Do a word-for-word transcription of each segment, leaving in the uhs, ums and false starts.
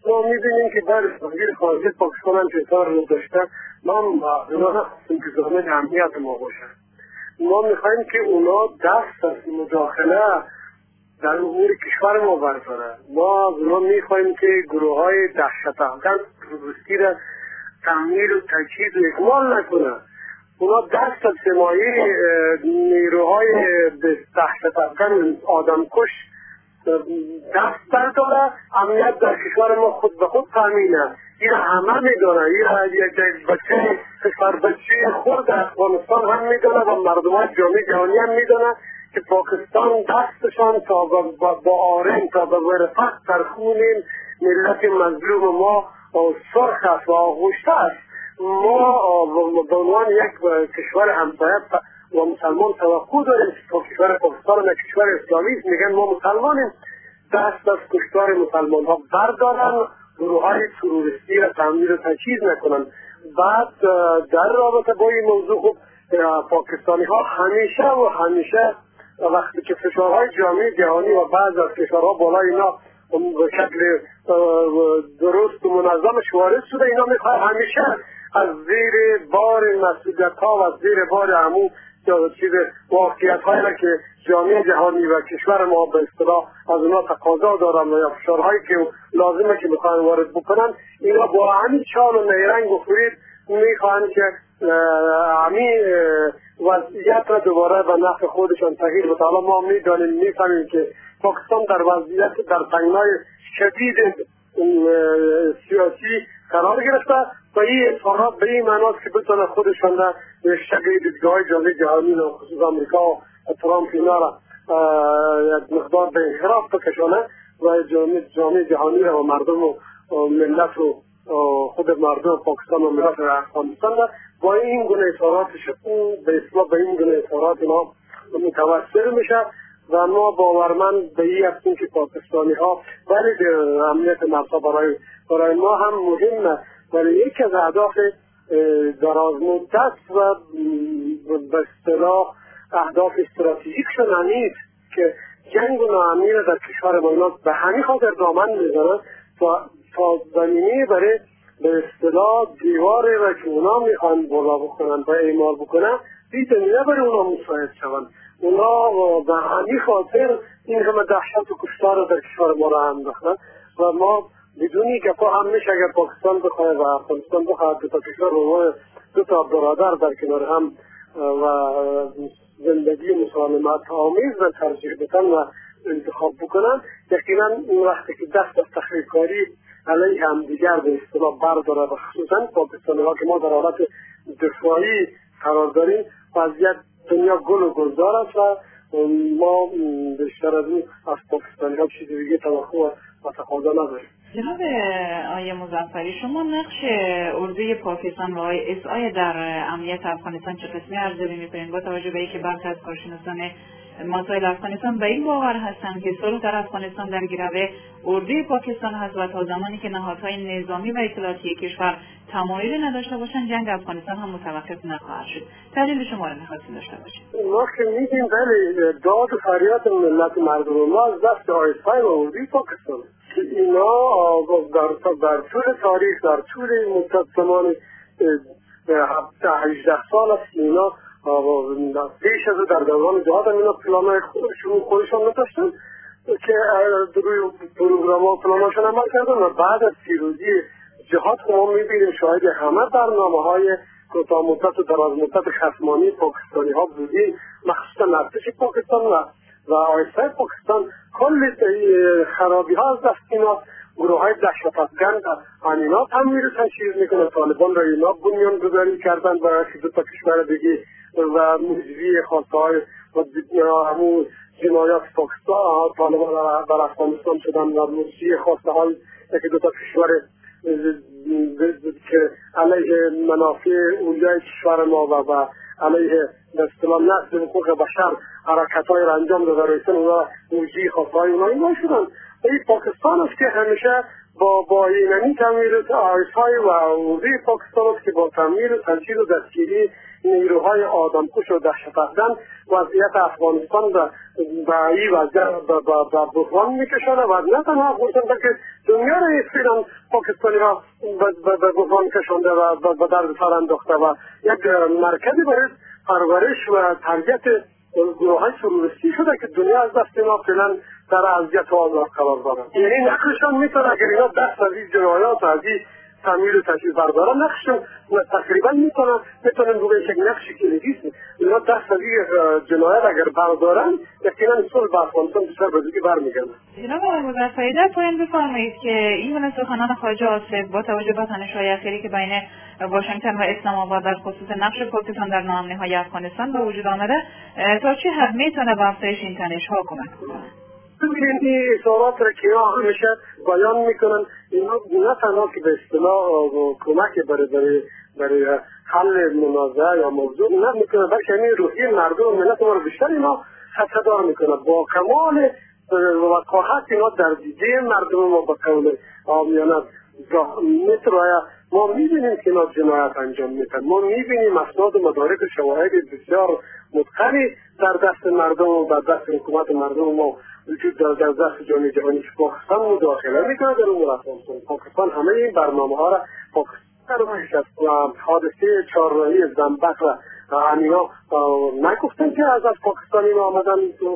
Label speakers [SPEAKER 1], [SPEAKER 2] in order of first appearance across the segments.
[SPEAKER 1] ما می‌بینیم که در وزیر خارجه پاکستان هم اظهار رو داشته ما اونا هستیم که ضامن امنیت ما باشن. ما میخوایم که اونا دست از مداخله در امور کشور ما برداره. ما اونا میخوایم که گروه های دهشت افکن تروریستی را تمویل و تجهیز و اکمال نکنه. اونا دست از حمایه نیروهای دهشت افکن آدمکش دست برداره. امنیت در کشور ما خود به خود تامینه. این همه میدونه. این یک بچه کشور بچه خود افغانستان هم میدونه و مردمان جامعه جهانی هم میدونه که پاکستان دستشان تا با آرین تا به ورفت در خون ملت مظلوم ما سرخ است و آغوشته است. ما به عنوان یک کشور همسایه و مسلمان توقع داریم که کشور پاکستان و کشور اسلامی میگن ما مسلمانیم، دست از کشتار مسلمان ها بردارن، گروه های تروریستی را تمویل و تجهیز نکنن. بعد در رابطه با این موضوع خب پاکستانی ها همیشه و همیشه وقتی که فشارهای جامعه جهانی و بعض از کشورها بالای اینا به شکل درست و منظمش وارد شده، اینا میخواه همیشه از زیر بار مسئولیت ها و از زیر بار عموم چیز واقعیت هایی که جامعه جهانی و کشور ما به اصطلاح از اونا تقاضا دارن و یا فشارهایی که لازمه که میخوان وارد بکنن، اینا با همین چال و نیرنگ و فرید میخوان که همین وضعیت را دوباره به نفع خودشان تغییر بده. حالا ما میدانیم میفهمیم که پاکستان در وضعیت در تنگنای شدید سیاسی قرار گرفته و این اظهارات به این معناست که بتونه خودشان را به شکل دیدگاه جامعه جهانی و خصوص امریکا و ترامپ اینا را یک مقدار به انحراف بکشانه و جامعه جهانی را و مردم و ملت و خود مردم پاکستان و ملت افغانستان را با این گونه اظهاراتش به اصطلاح به این گونه اظهارات اینا متوسل میشه و ما باورمند به این هستیم که پاکستانی ها ولی امنیت نفسا برای برای ما هم مهمه، ولی یکی از اهداف دراز مدت و به اصطلاح اهداف استراتژیکشون نیست که جنگ و ناامنی را در کشور ما اینا به همین خاطر دامن میزنن تا تا زمینه برای به اصطلاح دیواری را که اونا میخوان بالا بکنن و اعمال بکنن این زمینه برای اونا مساعد شوند. اونا به همین خاطر این همه دهشت و کشتار را در کشور ما را انداختن و ما بدونی که پا هم میشه اگر پاکستان بخواه و افغانستان بخواه دو تا کشور رو دو تا برادر در کنار هم و زندگی مسالمت آمیز و ترجیح بدن و انتخاب بکنن، یقینا این وقتی که دست از تخریبکاری علیه هم دیگر به اصطلاح برداره و خصوصا پاکستانی ها که ما در حالت دفاعی قرار داریم وضعیت دنیا گل و گلزار است و ما بیشتر از این از پاکستانی ها چیز دیگه توقع و تقاضا نداریم.
[SPEAKER 2] جناب آیه مظفری، شما نقش اردوی پاکستان و آی اس آی در امنیت افغانستان چه قسمی ارزیابی می‌کنید با توجه به اینکه برخی از کارشناسان مسائل افغانستان به این باور هستند که صلح در افغانستان در گروه اردوی پاکستان هست و تا زمانی که نهادهای نظامی و اطلاعاتی کشور تمایلی نداشته باشند جنگ افغانستان هم متوقف نخواهد شد. تحلیل شما را می‌خواستیم داشته باشیم.
[SPEAKER 1] ما که می‌گیم بله داد و فریاد ملت مردم ما از دست آی اس آی و اردوی پاکستان اینا در در طول تاریخ در طول مدت زمان هفده هجده سال است اینا پیش از در دوران جهاد هم اینا پلانای خودشون خودشان نداشتن که روی پروگرام ها پلاناشون عمل کردن و بعد از پیروزی جهاد ما میبینیم شاید همه برنامه های کوتاه مدت و دراز مدت خصمانی پاکستانی ها بودی، مخصوصا ارتش پاکستان و و آی اس آی پاکستان کل خرابی ها از دست اینا گروه های دهشت افکن اینا تمویل تجهیز میکنه. طالبان را اینا بنیان گذاری کردن برای دو تا کشور دیگه و موجودی خواسته های و همون جنایات پاکستان طالبان در افغانستان شدن و موجودی خواسته های که دو تا کشور که علیه منافع اولیای کشور ما و علیه به اصطلاح نقض حقوق بشر حرکت‌های را انجام داده رایسن و موجی خواستهای اونا اینا شدن. این پاکستان است که همیشه با با اینمی تعمیر آیسای و اوزی پاکستان است که با تعمیر و تجهیز و دستگیری نیروهای آدمکش و دهشت افکن وضعیت افغانستان به این وضعیت به بحران میکشاند و نه تنها افغانستان بلکه دنیا را فعلا پاکستانی ها به بحران کشانده و به درد سر انداخته و یک مرکزی برای پرورش و تربیت گروه های تروریستی شده که دنیا از دست ما فعلا در اذیت و آزار قرار دارد. یعنی نقششان میتونه اگر اینا دست از این جنایات از این تعمیر و تجهیز بردارن نقششان تقریبا میتونن میتونن بگویند که نقشی کلیدی است. اینا دست از این جنایات اگر بردارن یقینا صلح به افغانستان بسیار به زودی برمیگردد.
[SPEAKER 2] جناب آقای مظفری در پایان بفرمایید که این گونه سخنان خواجه آصف با توجه به تنش‌های اخیری که بین واشنگتن و اسلام آباد در خصوص نقش پاکستان در ناامنی‌های افغانستان به وجود آمده تا چه حد میتونه به افزایش این تنش‌ها کمک کنه؟
[SPEAKER 1] ببینید این اظهارات را که ها همیشه بیان میکنن اینا نه تنها که به اصطلاح کمک برای برای برای حل منازعه یا موضوع نه میکنه بلکه این روحیه مردم و ملت ما رو بیشتر اینا خطردار میکنه با کمال وقاحت اینا در دیده مردم ما با قول عامیانه میترایه. ما میبینیم که اینا جنایت انجام میدن، ما میبینیم اسناد و مدارک و شواهد بسیار متقنی در دست مردم و در دست حکومت مردم ما وجود دارد در دست جامعه جهانی که پاکستان مداخله میکنه در امور افغانستان. پاکستان همه این برنامه ها را پاکستان رویش از حادثه چهارراهی زنبق و همینا نگفتن که از از پاکستانی ما آمدن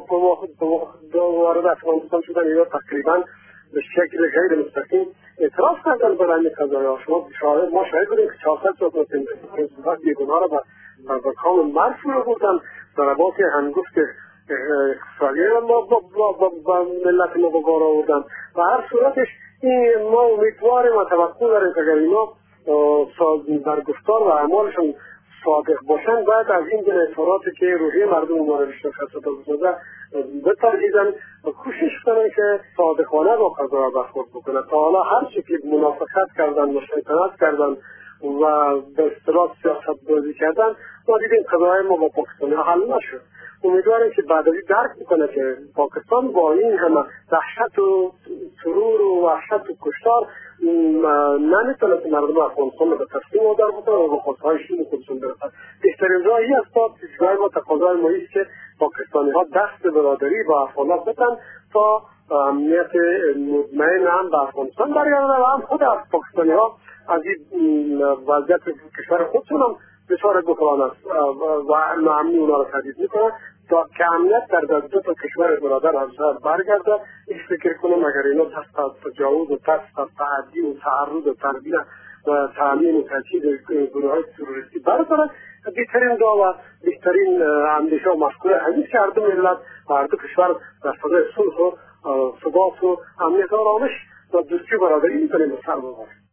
[SPEAKER 1] وارد افغانستان شدن یا تقریبا به شکل غیر مستقیم اعتراف کردن برای این قضایا. شما شاهد ما شاهد بودیم که چهارصد تا پنجاه بیگناه را به کام مرگ فرو بردن ضربات هنگفت اقتصادی ما با ملت ما به بار آوردن. و هر صورتش این ما امیدواریم و توقع داریم که اگر اینا در گفتار و اعمالشون صادق باشن بعد از این جنایت اظهاراتی که روحیه مردم ما را بیشتر خسته بسازه بترجیدن و کوشش کنن که صادقانه با قضایا برخورد بکنن. تا حالا هر چی که منافقت کردن و شیطنت کردن و به اصطلاح سیاست بازی کردن ما دیدیم قضایا ما با پاکستانی حل نشد. امیدوارم که بعد از این درک بکنه که پاکستان با این همه دهشت و ترور و وحشت و کشتار نمیتونه که مردم افغانستان رو به تسلیم وادار بکنه و به خواستهایشون خودشون برسن. بهترین راهی است تا پیشگاه ما تقاضای ما است که پاکستانی ها دست برادری با افغانان بدن تا امنیت مطمئن هم به افغانستان برگردن و هم خود از پاکستانی ها از این وضعیت کشور خودشون هم بسیار بحران است و ناامنی اونا را تهدید میکنه تا که امنیت در دو تا کشور برادر همسر برگرده. این فکر کنم اگر اینا دست از تجاوز و دست از تعدی و تعرض و تربیه و تعلیم و تجهیز گروه های تروریستی بردارن بهترین راه و بهترین اندیشه و مفکوره همین که هر دو ملت و هر دو کشور در فضای صلح و ثبات و امنیت و آرامش و دوستی و برادری میتونیم به سر ببریم.